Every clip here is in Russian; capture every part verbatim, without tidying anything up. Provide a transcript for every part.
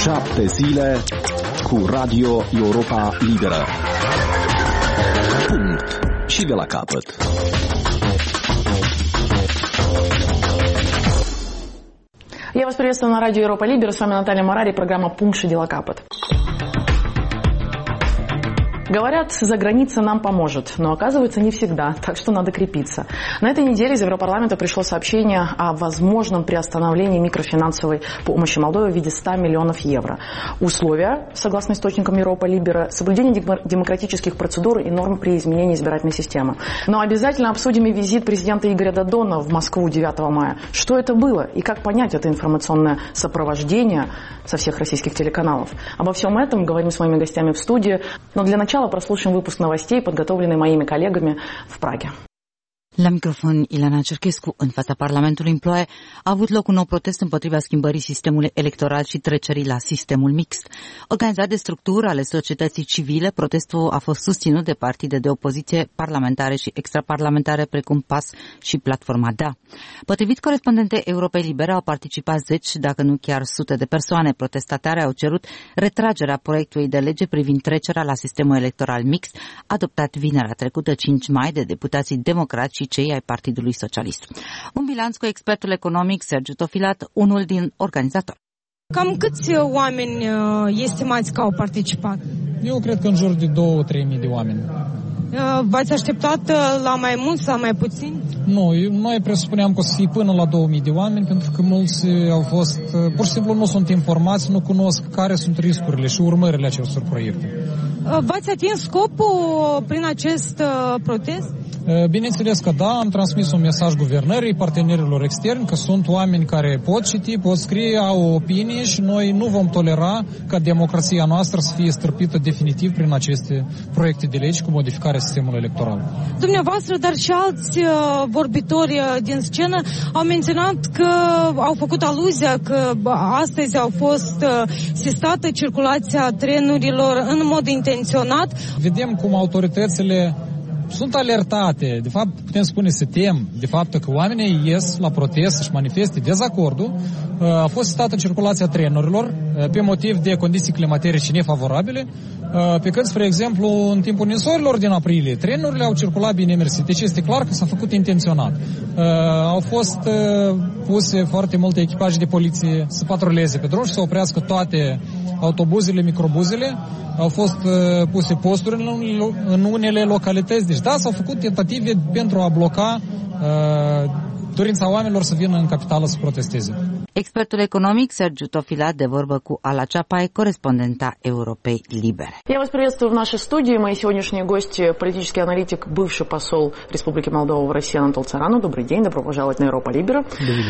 Șapte zile cu Radio Europa Liberă. Punct. Și de la capăt. Я вас приветствую на радио Европа Либера. С вами Наталья Марари, программа «Пункт Ши дела капот». Говорят, за граница нам поможет, но оказывается не всегда, так что надо крепиться. На этой неделе из Европарламента пришло сообщение о возможном приостановлении микрофинансовой помощи Молдове в виде ста миллионов евро. Условия, согласно источникам Европа Либера, соблюдение демократических процедур и норм при изменении избирательной системы. Но обязательно обсудим и визит президента Игоря Додона в Москву девятого мая. Что это было и как понять это информационное сопровождение со всех российских телеканалов? Обо всем этом говорим с моими гостями в студии, но для начала прослушаем выпуск новостей, подготовленный моими коллегами в Праге. La microfon, Ileana Cerchescu. În fața Parlamentului în Ploaie a avut loc un nou protest împotriva schimbării sistemului electoral și trecerii la sistemul mixt. Organizat de structuri ale societății civile, protestul a fost susținut de partide de opoziție parlamentare și extraparlamentare precum P A S și Platforma D A. Potrivit corespondentei Europei Libere, au participat zeci, dacă nu chiar sute de persoane. Protestatare au cerut retragerea proiectului de lege privind trecerea la sistemul electoral mixt, adoptat vinerea trecută, cinci mai, de deputații democrați și cei ai Partidului Socialist. Un bilanț cu expertul economic Sergiu Tofilat, unul din organizatori. Cam câți oameni estimați că au participat? Eu cred că în jur de două-trei mii de oameni. V-ați așteptat la mai mulți, la mai puțini? Nu, noi presupuneam că o să fie până la două mii de oameni, pentru că mulți au fost, pur și simplu nu sunt informați, nu cunosc care sunt riscurile și urmările acestor proiecte. V-ați atins scopul prin acest protest? Bineînțeles că da, am transmis un mesaj guvernării, partenerilor externi, că sunt oameni care pot citi, pot scrie, au o opinie și noi nu vom tolera ca democrația noastră să fie stârpită definitiv prin aceste proiecte de legi cu modificarea sistemului electoral. Dumneavoastră, dar și alți uh, vorbitori uh, din scenă au menționat că au făcut aluzia că astăzi au fost uh, sistată circulația trenurilor în mod intenționat. Vedem cum autoritățile sunt alertate, de fapt putem spune se tem de faptul că oamenii ies la protest să-și manifeste dezacordul. A fost stată circulația trenurilor pe motiv de condiții climaterice nefavorabile, pe când, spre exemplu, în timpul ninsorilor din aprilie, trenurile au circulat bine mersi. Deci este clar că s-a făcut intenționat. Au fost puse foarte multe echipaje de poliție să patruleze pe drum și să oprească toate autobuzele, microbuzele. Au fost puse posturi în unele localități. Deci da, s-au făcut tentative pentru a bloca uh, dorința oamenilor să vină în capitală să protesteze. Expertul economic Sergiu Tofilat de vorbă cu Ala Чапай, корреспондента Европы Либеры. Я вас приветствую в нашей студии. Мои сегодняшние гости – политический аналитик, бывший посол Республики Молдова в России Анатол Царану. Добрый день, добро пожаловать на Европа Либера.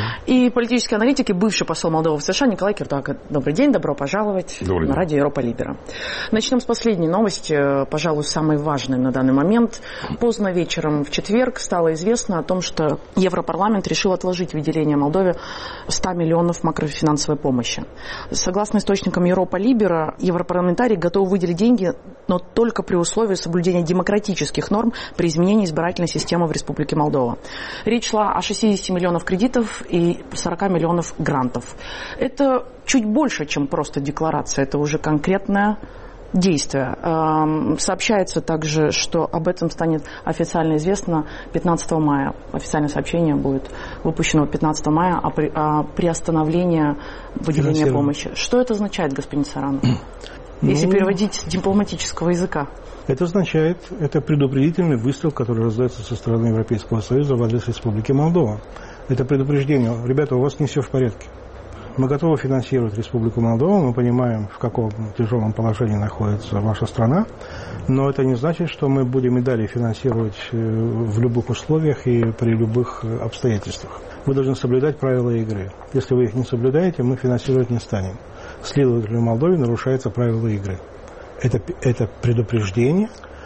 И политический аналитик и бывший посол Молдовы в США Николай Киртака. Добрый день, добро пожаловать добрый на радио Европа Либера. Начнем с последней новости, пожалуй, самой важной на данный момент. Поздно вечером в четверг стало известно о том, что Европарламент решил отложить выделение Молдове ста миллионов макрофинансовой помощи. Согласно источникам Европа Либера, европарламентарии готовы выделить деньги, но только при условии соблюдения демократических норм при изменении избирательной системы в Республике Молдова. Речь шла о шестидесяти миллионах кредитов и сорока миллионов грантов. Это чуть больше, чем просто декларация, это уже конкретная действия. Сообщается также, что об этом станет официально известно пятнадцатого мая. Официальное сообщение будет выпущено пятнадцатого мая о, при, о приостановлении выделения помощи. Что это означает, господин Царану, если ну, переводить с дипломатического языка? Это означает, это предупредительный выстрел, который раздается со стороны Европейского Союза в адрес Республики Молдова. Это предупреждение. Ребята, у вас не все в порядке. Мы готовы финансировать Республику Молдова, мы понимаем, в каком тяжелом положении находится ваша страна, но это не значит, что мы будем и далее финансировать в любых условиях и при любых обстоятельствах. Вы должны соблюдать правила игры. Если вы их не соблюдаете, мы финансировать не станем. Следовательно, в Молдове нарушаются правила игры. Это, это предупреждение.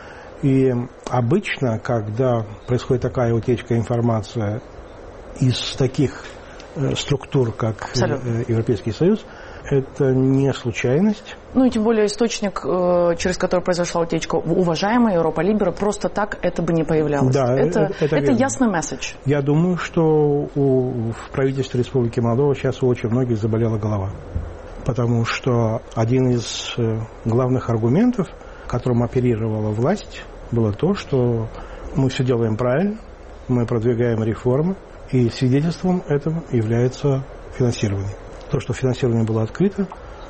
И обычно, когда происходит такая утечка информации из таких структур, как Абсолютно. Европейский Союз, это не случайность. Ну и тем более источник, через который произошла утечка, уважаемая Европа Либера, просто так это бы не появлялось. Да, это, это, это, это ясный месседж. Я думаю, что у, в правительстве Республики Молдова сейчас у очень многих заболела голова. потому что один из главных аргументов, которым оперировала власть, было то, что мы все делаем правильно, мы продвигаем реформы, и свидетельством этого является финансирование. То, что финансирование было открыто,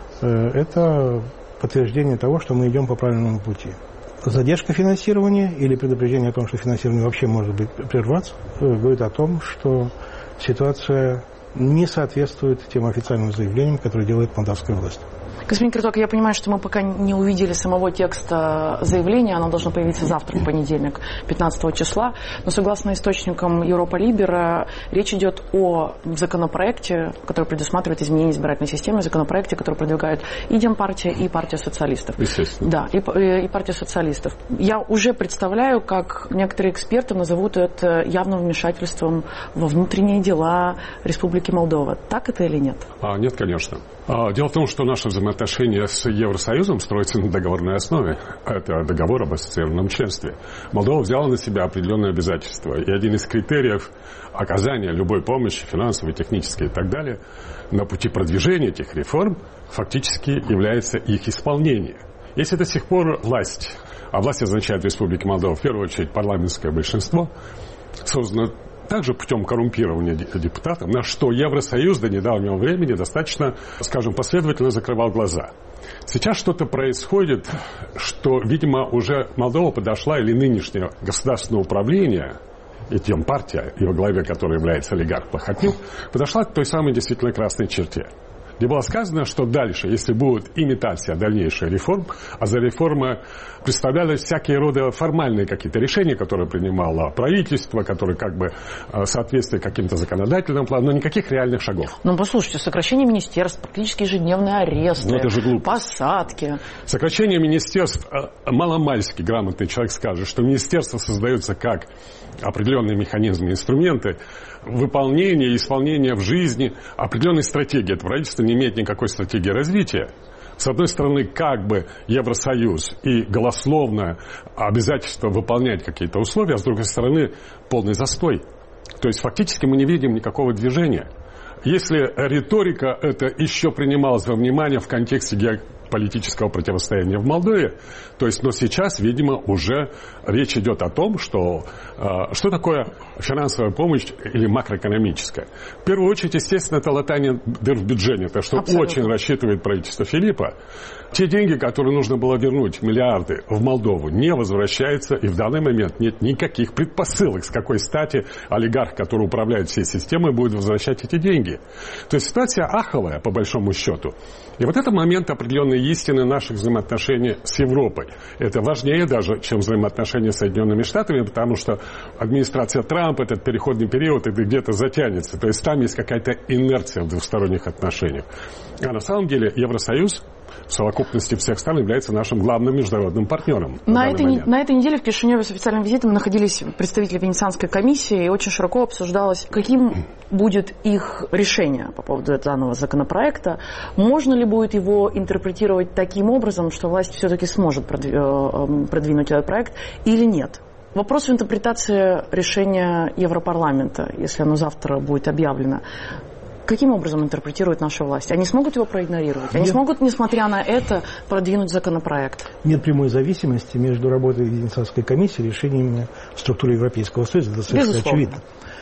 это подтверждение того, что мы идем по правильному пути. Задержка финансирования или предупреждение о том, что финансирование вообще может быть прерваться, говорит о том, что ситуация не соответствует тем официальным заявлениям, которые делает молдавская власть. Господин Кирток, я понимаю, что мы пока не увидели самого текста заявления, оно должно появиться завтра, в понедельник, пятнадцатого числа, но согласно источникам Европа Либера, речь идет о законопроекте, который предусматривает изменение избирательной системы, законопроекте, который продвигает и Демпартия, и партия социалистов. Естественно. Да, и, и, и партия социалистов. Я уже представляю, как некоторые эксперты назовут это явным вмешательством во внутренние дела Республики Молдова. Так это или нет? А, нет, конечно. А, дело в том, что наши взаимоотношения с Евросоюзом строятся на договорной основе. Это договор об ассоциированном членстве. Молдова взяла на себя определенные обязательства. И один из критериев оказания любой помощи, финансовой, технической и так далее, на пути продвижения этих реформ фактически является их исполнение. Если до сих пор власть, а власть означает в Республике Молдова в первую очередь парламентское большинство, создано также путем коррумпирования депутатов, на что Евросоюз до недавнего времени достаточно, скажем, последовательно закрывал глаза. Сейчас что-то происходит, что, видимо, уже Молдова подошла, или нынешнее государственное управление, и тем партия, и во главе которой является олигарх Плохотнюк, подошла к той самой действительно красной черте. Где было сказано, что дальше, если будет имитация дальнейших реформ, а за реформы представлялись всякие рода формальные какие-то решения, которые принимало правительство, которые как бы соответствуют каким-то законодательным планам, но никаких реальных шагов. Ну, послушайте, сокращение министерств, практически ежедневные аресты, ну, это же глупо. Посадки. Сокращение министерств, маломальски грамотный человек скажет, что министерство создается как определенные механизмы, инструменты выполнения и исполнения в жизни определенной стратегии. Это правительство не имеет никакой стратегии развития. С одной стороны, как бы Евросоюз и голословное обязательство выполнять какие-то условия, а с другой стороны, полный застой. То есть, фактически мы не видим никакого движения. Если риторика это еще принималась во внимание в контексте геополитического противостояния в Молдове, то есть, но сейчас, видимо, уже речь идет о том, что э, что такое финансовая помощь или макроэкономическая. В первую очередь, естественно, это латание дыр в бюджете, то, что Абсолютно. Очень рассчитывает правительство Филиппа. Те деньги, которые нужно было вернуть, миллиарды, в Молдову, не возвращаются, и в данный момент нет никаких предпосылок, с какой стати олигарх, который управляет всей системой, будет возвращать эти деньги. То есть ситуация аховая, по большому счету. И вот это момент определенной истины наших взаимоотношений с Европой. Это важнее даже, чем взаимоотношения с Соединенными Штатами, потому что администрация Трампа, этот переходный период, это где-то затянется. То есть там есть какая-то инерция в двусторонних отношениях. А на самом деле Евросоюз в совокупности всех стран является нашим главным международным партнером. На этой, на этой неделе в Кишиневе с официальным визитом находились представители Венецианской комиссии, и очень широко обсуждалось, каким будет их решение по поводу данного законопроекта. Можно ли будет его интерпретировать таким образом, что власть все-таки сможет продвинуть этот проект, или нет? Вопрос в интерпретации решения Европарламента, если оно завтра будет объявлено. Каким образом интерпретирует наша власть? Они смогут его проигнорировать? Они Нет. смогут, несмотря на это, продвинуть законопроект? Нет прямой зависимости между работой Венецианской комиссии и решениями структуры Европейского Союза. Это совершенно очевидно.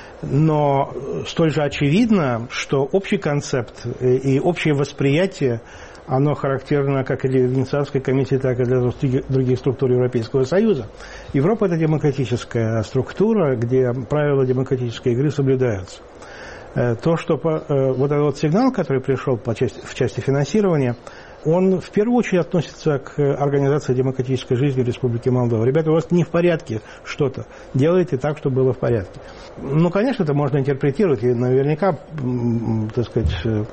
Но столь же очевидно, что общий концепт и общее восприятие, оно характерно как и для Венецианской комиссии, так и для других структур Европейского Союза. Европа – это демократическая структура, где правила демократической игры соблюдаются. То, что вот этот вот сигнал, который пришел по части, в части финансирования, он в первую очередь относится к организации демократической жизни в Республике Молдова. Ребята, у вас не в порядке что-то. Делайте так, чтобы было в порядке. Ну, конечно, это можно интерпретировать, и наверняка, так сказать,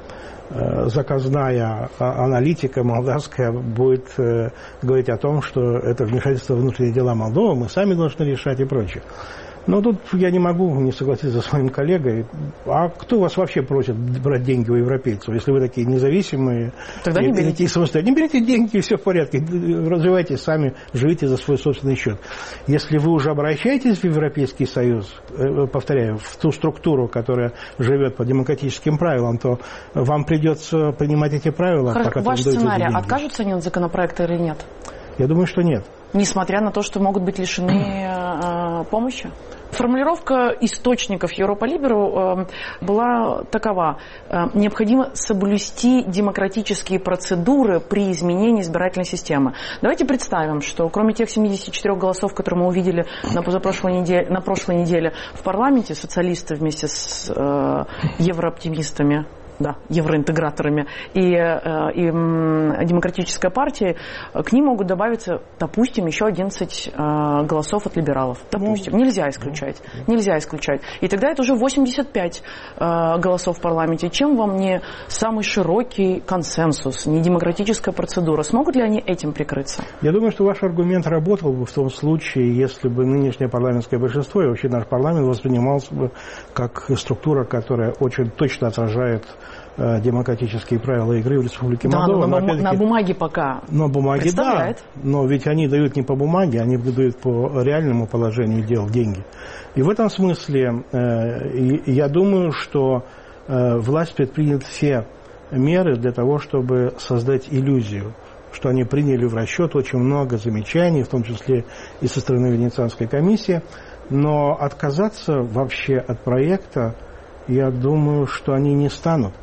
заказная аналитика молдавская будет говорить о том, что это вмешательство в внутренние дела Молдовы, мы сами должны решать и прочее. Но тут я не могу не согласиться со своим коллегой. А кто вас вообще просит брать деньги у европейцев? Если вы такие независимые, тогда не берите. И самостоятельно, не берите деньги, и все в порядке. Развивайтесь сами, живите за свой собственный счет. Если вы уже обращаетесь в Европейский Союз, повторяю, в ту структуру, которая живет по демократическим правилам, то вам придется принимать эти правила. Хорошо, ваш сценарий, откажутся они от законопроекта или нет? Я думаю, что нет. Несмотря на то, что могут быть лишены э, помощи? Формулировка источников Европа Либеру э, была такова. Э, необходимо соблюсти демократические процедуры при изменении избирательной системы. Давайте представим, что кроме тех семидесяти четырёх голосов, которые мы увидели на, позапрошлой неделе, на прошлой неделе в парламенте, социалисты вместе с э, еврооптимистами, да, евроинтеграторами и, и, и демократической партией, к ним могут добавиться, допустим, еще одиннадцать э, голосов от либералов. Допустим. Нельзя исключать. Нельзя исключать. И тогда это уже восемьдесят пять э, голосов в парламенте. Чем вам не самый широкий консенсус, не демократическая процедура? Смогут ли они этим прикрыться? Я думаю, что ваш аргумент работал бы в том случае, если бы нынешнее парламентское большинство и вообще наш парламент воспринимался бы как структура, которая очень точно отражает демократические правила игры в Республике да, Молдова. Но на, на бумаге пока на бумаге, да, но ведь они дают не по бумаге, они дают по реальному положению дел деньги. И в этом смысле э, я думаю, что э, власть предпримет все меры для того, чтобы создать иллюзию, что они приняли в расчет очень много замечаний, в том числе и со стороны Венецианской комиссии, но отказаться вообще от проекта, я думаю, что они не станут.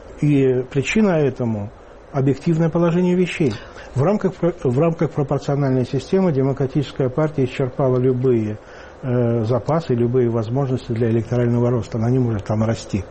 И причина этому – объективное положение вещей. В рамках, в рамках пропорциональной системы демократическая партия исчерпала любые э, запасы, любые возможности для электорального роста. Она не может там расти.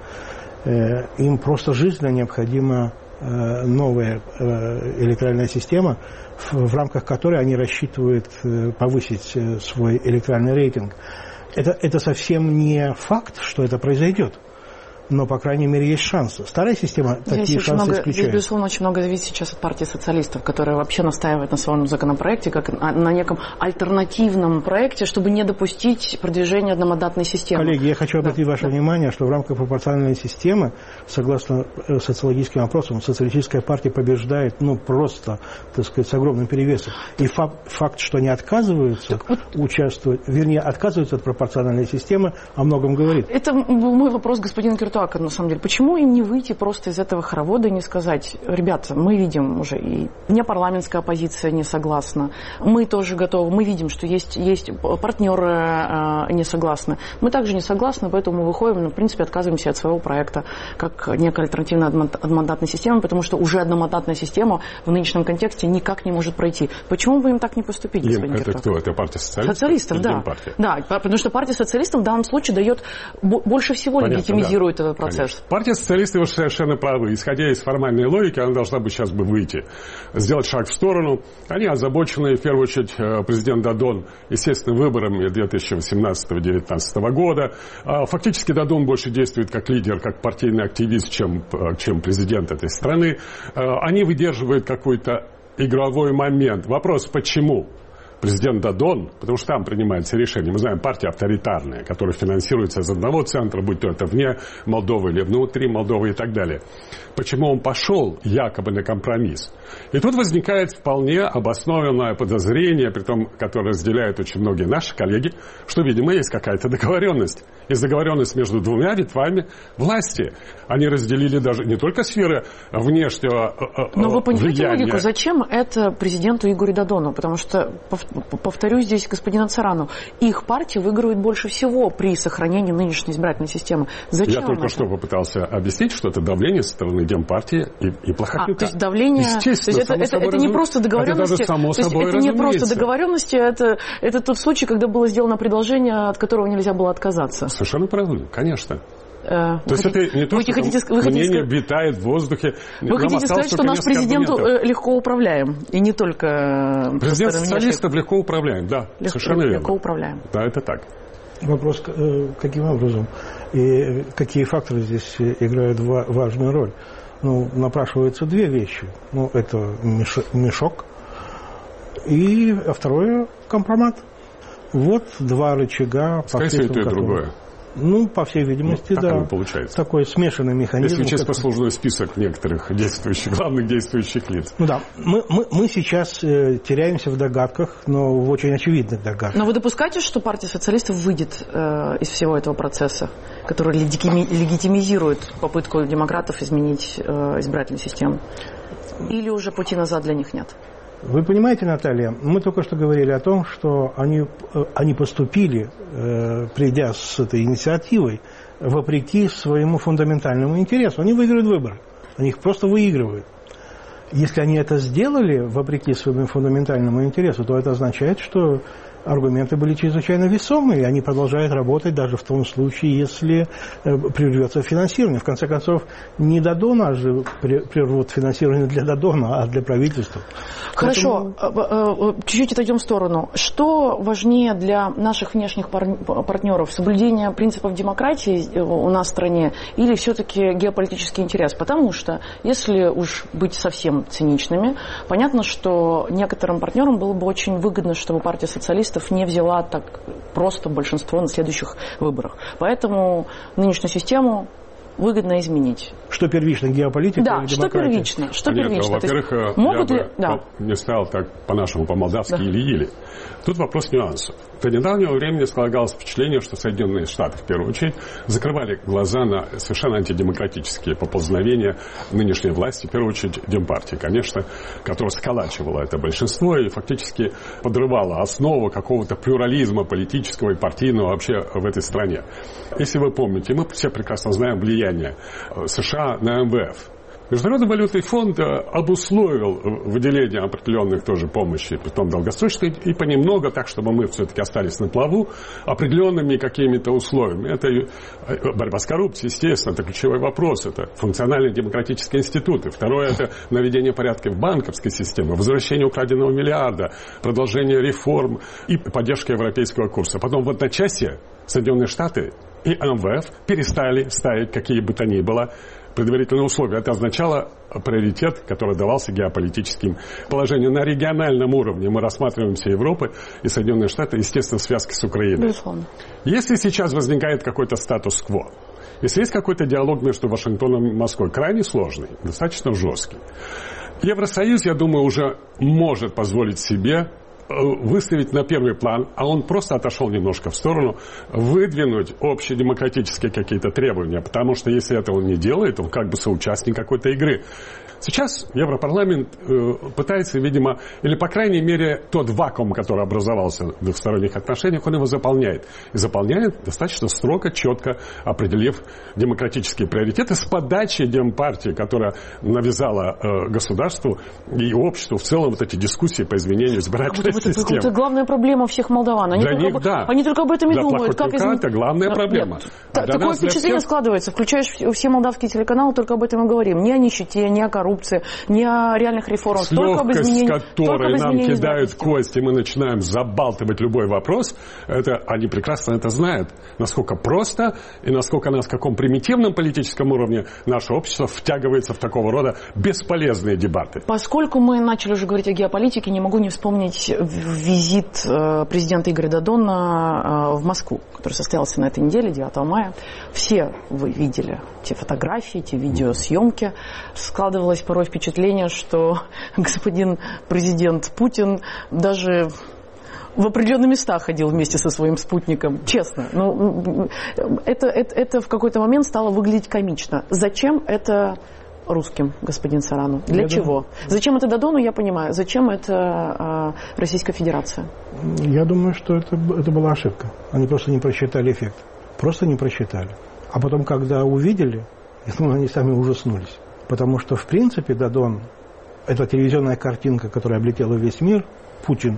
Э, им просто жизненно необходима э, новая э, электоральная система, в, в рамках которой они рассчитывают э, повысить э, свой электоральный рейтинг. Это, это совсем не факт, что это произойдет. Но, по крайней мере, есть шансы. Старая система здесь такие шансы много, исключает. Здесь, безусловно, очень много зависит сейчас от партии социалистов, которая вообще настаивает на своем законопроекте, как на неком альтернативном проекте, чтобы не допустить продвижения одномандатной системы. Коллеги, я хочу обратить да, ваше да. внимание, что в рамках пропорциональной системы, согласно социологическим опросам, социалистическая партия побеждает, ну, просто, так сказать, с огромным перевесом. И факт, факт что они отказываются вот, участвовать, вернее, отказываются от пропорциональной системы, о многом говорит. Это мой вопрос господину Киртуаку. На самом деле, почему им не выйти просто из этого хоровода и не сказать: ребята, мы видим уже, и непарламентская оппозиция не согласна, мы тоже готовы, мы видим, что есть, есть партнеры э, не согласны, мы также не согласны, поэтому мы выходим, но, в принципе, отказываемся от своего проекта как некая альтернативная одномандатная система, потому что уже одномандатная система в нынешнем контексте никак не может пройти. Почему вы им так не поступили, господин Киртуак? Это кто? Это партия социалистов? Социалистов, да. Да, потому что партия социалистов в данном случае дает, больше всего Понятно, легитимизирует да. процесс. Конечно. Партия социалистов совершенно правы. Исходя из формальной логики, она должна бы сейчас бы выйти, сделать шаг в сторону. Они озабочены, в первую очередь, президент Дадон, естественно, выборами две тысячи восемнадцатого — две тысячи девятнадцатого года. Фактически Дадон больше действует как лидер, как партийный активист, чем, чем президент этой страны. Они выдерживают какой-то игровой момент. Вопрос, почему? Президент Дадон, потому что там принимается решение. Мы знаем, партия авторитарная, которая финансируется из одного центра, будь то это вне Молдовы или внутри Молдовы и так далее. Почему он пошел якобы на компромисс? И тут возникает вполне обоснованное подозрение, при том, которое разделяют очень многие наши коллеги, что, видимо, есть какая-то договоренность. Есть договоренность между двумя ветвями власти. Они разделили даже не только сферы внешнего влияния. Но вы понимаете логику, зачем это президенту Игорю Дадону? Потому что, повторюсь здесь господину Царану, их партия выигрывает больше всего при сохранении нынешней избирательной системы. Зачем? Я только что попытался объяснить, что это давление со стороны Демпартии и, и Плохотнюка. А, то есть давление... Естественно, то есть это, это, это не просто договоренности. Это, само то есть это не просто договоренности, это, это тот случай, когда было сделано предложение, от которого нельзя было отказаться. Совершенно правильно, конечно. Э, то есть хотите, это не то, вы что хотите, мнение хотите, витает в воздухе. Вы хотите сказать, что наш президент аргументов. легко управляем, и не только... Президент социалистов легко управляем, да, легко, совершенно верно. Легко управляем. Да, это так. Вопрос, каким образом и какие факторы здесь играют важную роль? Ну, напрашиваются две вещи. Ну, это мешок, и а второе – компромат. Вот два рычага. Скорее всего, это и другое. Ну, по всей видимости, ну, да. Получается. Такой смешанный механизм. Если учесть послужной список некоторых действующих, главных действующих лиц. Ну да, мы, мы, мы сейчас э, теряемся в догадках, но в очень очевидных догадках. Но вы допускаете, что партия социалистов выйдет э, из всего этого процесса, который легитими, легитимизирует попытку демократов изменить э, избирательную систему? Или уже пути назад для них нет? Вы понимаете, Наталья, мы только что говорили о том, что они, они поступили, э, придя с этой инициативой, вопреки своему фундаментальному интересу. Они выиграют выборы. Они их просто выигрывают. Если они это сделали, вопреки своему фундаментальному интересу, то это означает, что аргументы были чрезвычайно весомые, и они продолжают работать даже в том случае, если прервется финансирование. В конце концов, не Додона же прервут финансирование для Додона, а для правительства. Хорошо, Поэтому... чуть-чуть отойдем в сторону. Что важнее для наших внешних партнеров? Соблюдение принципов демократии у нас в стране или все-таки геополитический интерес? Потому что, если уж быть совсем циничными, понятно, что некоторым партнерам было бы очень выгодно, чтобы партия социалистов не взяла так просто большинство на следующих выборах. Поэтому нынешнюю систему выгодно изменить. Что первично, геополитика да, или что демократия? первично? Что Нет, первично? Во-первых, есть, я могут бы ли... да. не ставил так по-нашему, по-молдавски да. или-или. Тут вопрос нюансов. До недавнего времени складывалось впечатление, что Соединенные Штаты, в первую очередь, закрывали глаза на совершенно антидемократические поползновения нынешней власти, в первую очередь Демпартии, конечно, которая сколачивала это большинство и фактически подрывала основу какого-то плюрализма политического и партийного вообще в этой стране. Если вы помните, мы все прекрасно знаем влияние США на эм вэ эф. Международный валютный фонд обусловил выделение определенных тоже помощи, притом долгосрочной, и понемногу, так, чтобы мы все-таки остались на плаву, определенными какими-то условиями. Это борьба с коррупцией, естественно, это ключевой вопрос, это функциональные демократические институты. Второе, это наведение порядка в банковской системе, возвращение украденного миллиарда, продолжение реформ и поддержка европейского курса. Потом в одночасье Соединенные Штаты и эм вэ эф перестали ставить какие бы то ни было предварительные условия. Это означало приоритет, который давался геополитическим положениям. На региональном уровне мы рассматриваем все Европы и Соединенные Штаты, естественно, в связке с Украиной. Безусловно. Если сейчас возникает какой-то статус-кво, если есть какой-то диалог между Вашингтоном и Москвой, крайне сложный, достаточно жесткий, Евросоюз, я думаю, уже может позволить себе выставить на первый план, а он просто отошел немножко в сторону, выдвинуть общедемократические какие-то требования, потому что если этого не делает, он как бы соучастник какой-то игры. Сейчас Европарламент э, пытается, видимо, или, по крайней мере, тот вакуум, который образовался в двухсторонних отношениях, он его заполняет. И заполняет достаточно строго, четко определив демократические приоритеты с подачи Демпартии, которая навязала э, государству и обществу в целом вот эти дискуссии по изменению избирательной это, системы. Это главная проблема всех молдаван. Они, Для только, них, об... да. Они только об этом и для думают. Как измен... это главная проблема. Нет, а такое нас, впечатление всех... складывается. Включаешь все молдавские телеканалы, только об этом и говорим. Не о нищете, не о коррупции, не о реальных реформах, с только об изменении. С которой нам кидают кости, мы начинаем забалтывать любой вопрос, это, они прекрасно это знают. Насколько просто и насколько на каком примитивном политическом уровне наше общество втягивается в такого рода бесполезные дебаты. Поскольку мы начали уже говорить о геополитике, не могу не вспомнить визит президента Игоря Додона в Москву, который состоялся на этой неделе, девятого мая. Все вы видели те фотографии, те видеосъемки. Складывалось порой впечатление, что господин президент Путин даже в определенные места ходил вместе со своим спутником. Честно. Ну, это, это, это в какой-то момент стало выглядеть комично. Зачем это русским, господин Царану? Для я чего? Думаю... Зачем это Додону, я понимаю. Зачем это э, Российская Федерация? Я думаю, что это, это была ошибка. Они просто не просчитали эффект. Просто не просчитали. А потом, когда увидели, я думаю, они сами ужаснулись. Потому что, в принципе, Додон, это телевизионная картинка, которая облетела весь мир, Путин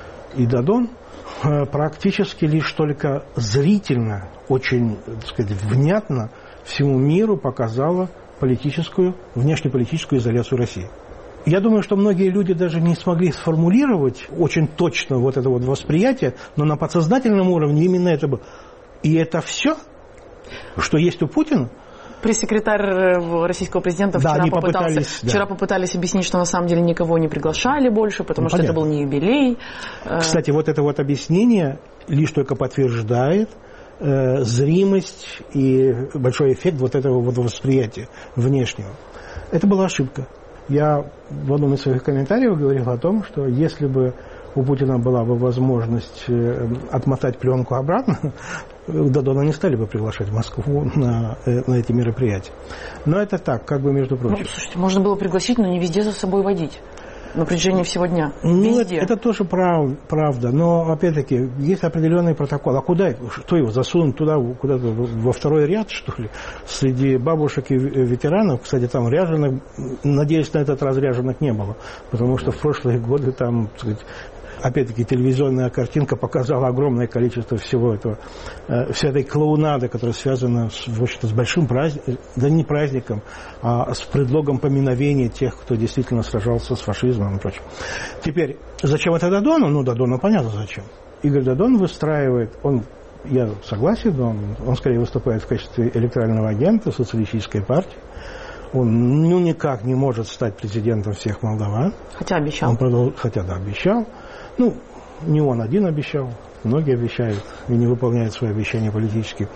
и Додон, практически лишь только зрительно, очень, так сказать, внятно всему миру показала политическую, внешнеполитическую изоляцию России. Я думаю, что многие люди даже не смогли сформулировать очень точно вот это вот восприятие, но на подсознательном уровне именно это было. И это все, что есть у Путина? пресс-секретарь российского президента да, вчера, попытался, попытались, да. вчера попытались объяснить, что на самом деле никого не приглашали больше, потому ну, что понятно. Это был не юбилей. Кстати, вот это вот объяснение лишь только подтверждает э, зримость и большой эффект вот этого вот восприятия внешнего. Это была ошибка. Я в одном из своих комментариев говорил о том, что если бы у Путина была бы возможность отмотать пленку обратно, Додона не стали бы приглашать в Москву на, на эти мероприятия. Но это так, как бы между прочим. Ну, слушайте, можно было пригласить, но не везде за собой водить. На протяжении всего дня. Ну, это, это тоже прав, правда. Но, опять-таки, есть определенный протокол. А куда? Что его засунуть туда, куда-то во второй ряд, что ли? Среди бабушек и ветеранов, кстати, там ряженых, надеюсь, на этот раз ряженых не было. Потому что в прошлые годы там, так сказать, опять-таки, телевизионная картинка показала огромное количество всего этого, э, всей этой клоунады, которая связана с, в общем-то, с большим праздником, да не праздником, а с предлогом поминовения тех, кто действительно сражался с фашизмом и прочим. Теперь, зачем это Додону? Ну, Додону понятно зачем. Игорь Додон выстраивает, он, я согласен, он, он скорее выступает в качестве электорального агента социалистической партии. Он ну, никак не может стать президентом всех молдаван. Хотя обещал. Он продол... Хотя, да, обещал. Ну, не он один обещал, многие обещают и не выполняют свои обещания политически.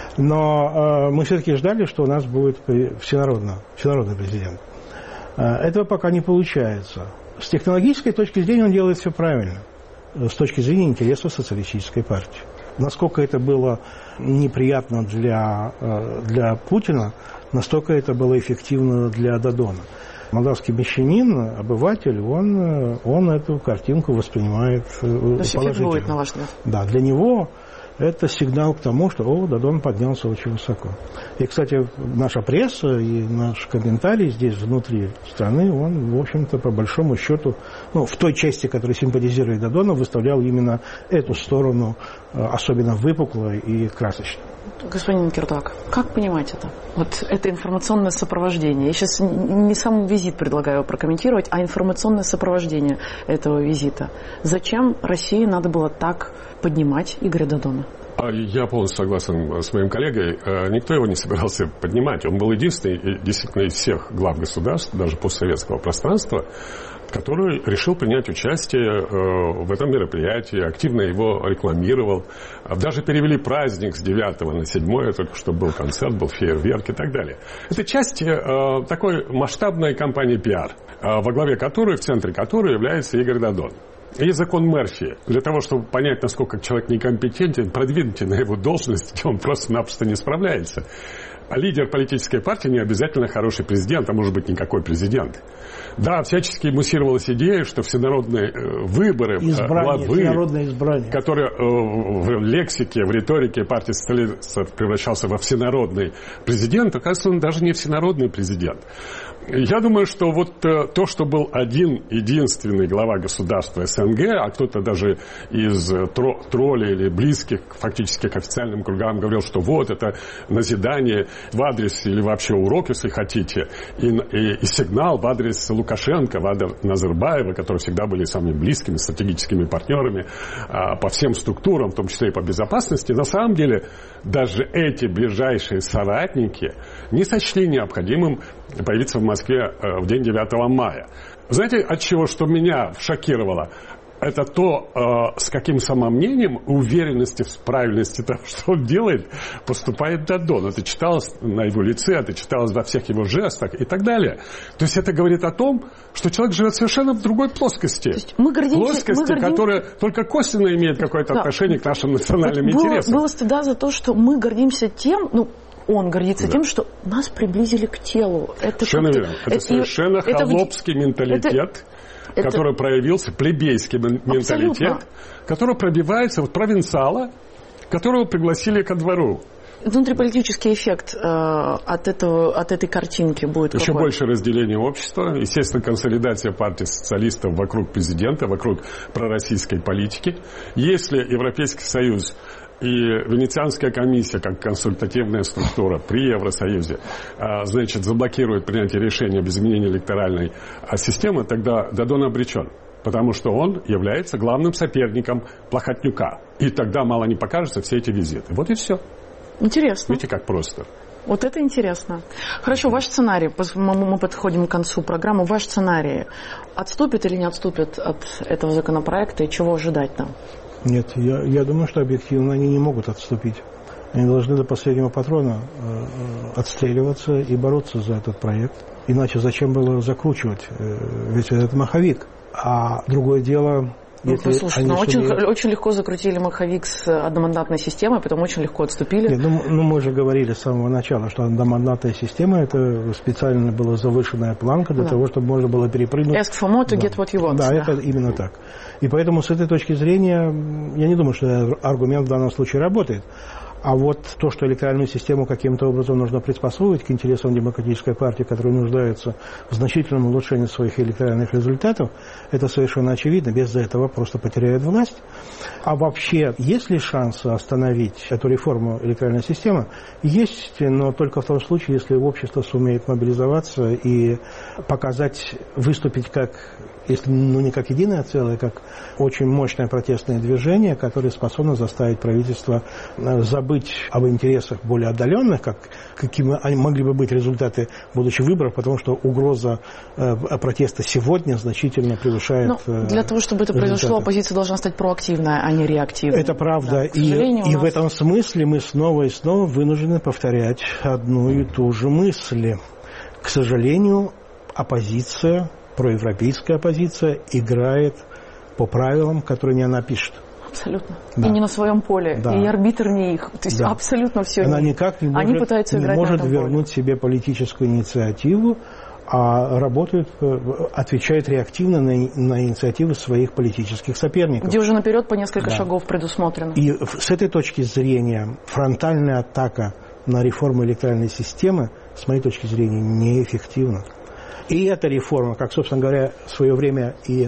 Но э, мы все-таки ждали, что у нас будет всенародно, всенародный президент. Э, этого пока не получается. С технологической точки зрения он делает все правильно. С точки зрения интересов социалистической партии. Насколько это было неприятно для, э, для Путина, настолько это было эффективно для Додона. Молдавский мещанин, обыватель, он, он эту картинку воспринимает положительно. Будет, на ваш взгляд. Да, для него это сигнал к тому, что о, Додон поднялся очень высоко. И, кстати, наша пресса и наш комментарий здесь, внутри страны, он, в общем-то, по большому счету, ну, в той части, которая симпатизирует Додону, выставлял именно эту сторону, особенно выпуклой и красочной. Господин Кирдак, как понимать это? Вот это информационное сопровождение. Я сейчас не сам визит предлагаю прокомментировать, а информационное сопровождение этого визита. Зачем России надо было так поднимать Игоря Додона? Я полностью согласен с моим коллегой. Никто его не собирался поднимать. Он был единственный, действительно, из всех глав государств, даже постсоветского пространства, который решил принять участие в этом мероприятии, активно его рекламировал. Даже перевели праздник с девятого на седьмое, только что был концерт, был фейерверк и так далее. Это часть такой масштабной кампании пиар, во главе которой, в центре которой является Игорь Додон. Есть закон Мерфи. Для того, чтобы понять, насколько человек некомпетентен, продвиньте на его должность, где он просто-напросто не справляется. А лидер политической партии не обязательно хороший президент, а может быть никакой президент. Да, всячески муссировалась идея, что всенародные выборы, избрание, главы, которые в лексике, в риторике партии социалистов превращался во всенародный президент, оказывается, он даже не всенародный президент. Я думаю, что вот то, что был один единственный глава государства СНГ, а кто-то даже из тро- троллей или близких фактически к официальным кругам говорил, что вот это назидание в адрес или вообще урок, если хотите, и, и, и сигнал в адрес Лукашенко, в адрес Назарбаева, которые всегда были самыми близкими стратегическими партнерами а, по всем структурам, в том числе и по безопасности. На самом деле даже эти ближайшие соратники не сочли необходимым появиться в Москве в день девятого мая. Знаете, от чего, что меня шокировало? Это то, с каким самомнением, уверенностью в правильности того, что он делает, поступает Додон. Это читалось на его лице, это читалось во всех его жестах и так далее. То есть это говорит о том, что человек живет совершенно в другой плоскости. Мы гордимся, плоскости, мы гордимся... которая только косвенно имеет какое-то да. отношение к нашим национальным вот интересам. Было, было стыда за то, что мы гордимся тем... ну он гордится да. тем, что нас приблизили к телу. Это совершенно верно. Это, это совершенно это, холопский это, менталитет, это, который это... проявился, плебейский менталитет, абсолютно. Который пробивается от провинциала, которого пригласили ко двору. Внутриполитический эффект э, от, этого, от этой картинки будет еще какой? Больше разделения общества, естественно, консолидация партии социалистов вокруг президента, вокруг пророссийской политики. Если Европейский Союз и Венецианская комиссия, как консультативная структура при Евросоюзе, значит, заблокирует принятие решения об изменении электоральной системы, тогда Додон обречен. Потому что он является главным соперником Плохотнюка. И тогда мало не покажется все эти визиты. Вот и все. Интересно. Видите, как просто. Вот это интересно. Хорошо, ваш сценарий, мы подходим к концу программы, ваш сценарий отступит или не отступит от этого законопроекта и чего ожидать нам? Нет, я, я думаю, что объективно они не могут отступить. Они должны до последнего патрона э, отстреливаться и бороться за этот проект. Иначе зачем было закручивать э, весь этот маховик? А другое дело... Ну, слушай, ну, очень, очень легко закрутили маховик с одномандатной системой, потом очень легко отступили. Нет, ну, ну, мы же говорили с самого начала, что одномандатная система – это специально была завышенная планка для да. того, чтобы можно было перепрыгнуть. Ask for more to да. get what you want. Да, да, это именно так. И поэтому с этой точки зрения я не думаю, что аргумент в данном случае работает. А вот то, что электоральную систему каким-то образом нужно приспособить к интересам демократической партии, которая нуждается в значительном улучшении своих электоральных результатов, это совершенно очевидно. Без этого просто потеряет власть. А вообще, есть ли шанс остановить эту реформу электоральной системы? Есть, но только в том случае, если общество сумеет мобилизоваться и показать, выступить как... если ну, не как единое целое, как очень мощное протестное движение, которое способно заставить правительство забыть об интересах более отдаленных, как, какими они могли бы быть результаты будущих выборов, потому что угроза э, протеста сегодня значительно превышает э, Для того, чтобы это результаты. произошло, оппозиция должна стать проактивной, а не реактивной. Это правда. Да, и и нас... в этом смысле мы снова и снова вынуждены повторять одну и ту же мысль. К сожалению, оппозиция, проевропейская оппозиция играет по правилам, которые не она пишет. Абсолютно. Да. И не на своем поле. Да. И арбитр не их. То есть да. абсолютно все. Она не никак не может, Они пытаются не играть может на этом вернуть поле. себе политическую инициативу, а работает, отвечает реактивно на, на инициативы своих политических соперников. Где уже наперед по несколько да. шагов предусмотрено. И с этой точки зрения фронтальная атака на реформу электоральной системы, с моей точки зрения, неэффективна. И эта реформа, как, собственно говоря, в свое время и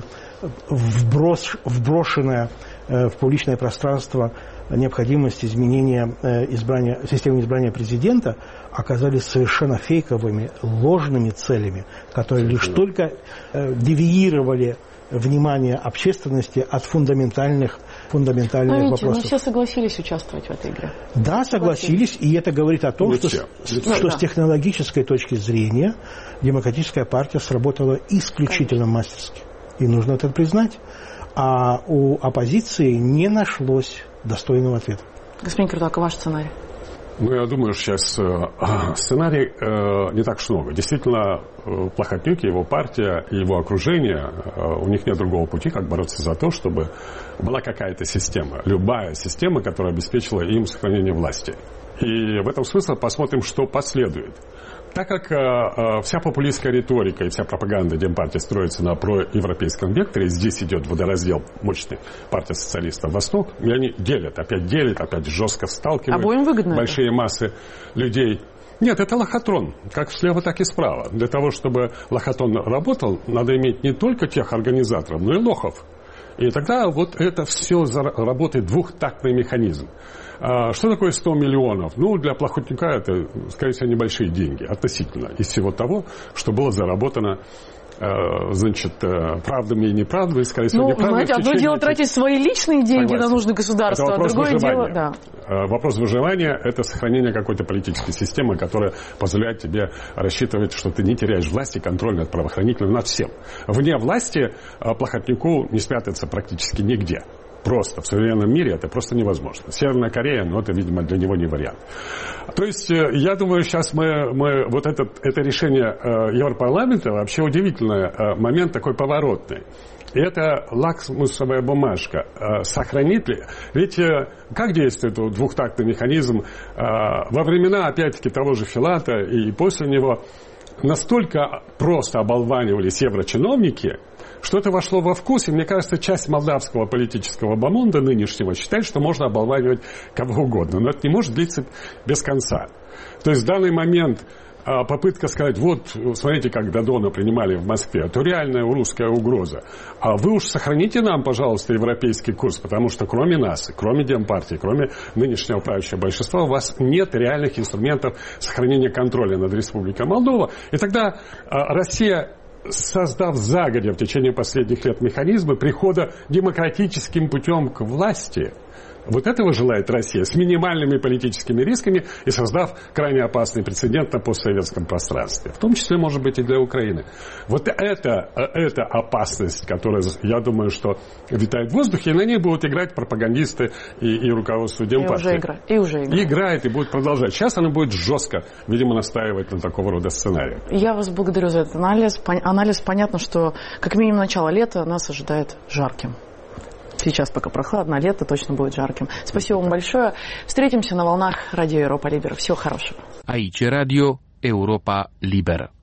вброс, вброшенная э, в публичное пространство необходимость изменения э, избрания, системы избрания президента, оказались совершенно фейковыми, ложными целями, которые лишь только э, девиировали внимание общественности от фундаментальных, фундаментальных но, видите, вопросов. Но все согласились участвовать в этой игре. Да, согласились, и это говорит о том, что, что, что да. с технологической точки зрения демократическая партия сработала исключительно Конечно. мастерски. И нужно это признать. А у оппозиции не нашлось достойного ответа. Господин Киртак, ваш сценарий? Ну, я думаю, сейчас э, сценарий э, не так уж много. Действительно, э, Плохотнюк и его партия, и его окружение, э, у них нет другого пути, как бороться за то, чтобы была какая-то система. Любая система, которая обеспечила им сохранение власти. И в этом смысле посмотрим, что последует. Так как э, вся популистская риторика и вся пропаганда Демпартии строится на проевропейском векторе, здесь идет водораздел мощный партия социалистов Восток, и они делят, опять делят, опять жестко сталкивают большие это? массы людей. Нет, это лохотрон, как слева, так и справа. Для того, чтобы лохотрон работал, надо иметь не только тех организаторов, но и лохов. И тогда вот это все работает двухтактный механизм. Что такое сто миллионов? Ну, для Плохотнюка это, скорее всего, небольшие деньги относительно из всего того, что было заработано, значит, правдами и неправдами, скорее всего, ну, неправдами. Знаете, одно дело тратить свои личные деньги Согласен. на нужды государства, а другое дело... Да. Вопрос выживания – это сохранение какой-то политической системы, которая позволяет тебе рассчитывать, что ты не теряешь власть и контроль над правоохранителем, над всем. Вне власти Плохотнюку не спрятаться практически нигде. Просто в современном мире это просто невозможно. Северная Корея, но это, видимо, для него не вариант. То есть, я думаю, сейчас мы, мы вот этот, это решение Европарламента вообще удивительный момент, такой поворотный. И это лакмусовая бумажка. Сохранит ли? Ведь как действует двухтактный механизм? Во времена, опять-таки, того же Филата и после него настолько просто оболванивались еврочиновники, что это вошло во вкус, и, мне кажется, часть молдавского политического бомонда нынешнего считает, что можно оболванивать кого угодно. Но это не может длиться без конца. То есть в данный момент попытка сказать, вот, смотрите, как Додона принимали в Москве, это реальная русская угроза. А вы уж сохраните нам, пожалуйста, европейский курс, потому что кроме нас, кроме Демпартии, кроме нынешнего правящего большинства, у вас нет реальных инструментов сохранения контроля над Республикой Молдова. И тогда Россия, создав загодя в течение последних лет механизмы прихода демократическим путем к власти, Вот этого желает Россия с минимальными политическими рисками и создав крайне опасный прецедент на постсоветском пространстве, в том числе, может быть, и для Украины. Вот это, это опасность, которая, я думаю, что витает в воздухе, и на ней будут играть пропагандисты и, и руководство Демпартии. И уже, игра, и уже играет. И играет, и будет продолжать. Сейчас она будет жестко, видимо, настаивать на такого рода сценарии. Я вас благодарю за этот анализ. Анализ, понятно, что как минимум начало лета нас ожидает жарким. Сейчас пока прохладно, лето точно будет жарким. Спасибо вам большое. Встретимся на волнах Радио Европа Либера. Всего хорошего. Aici Radio Europa Liberă.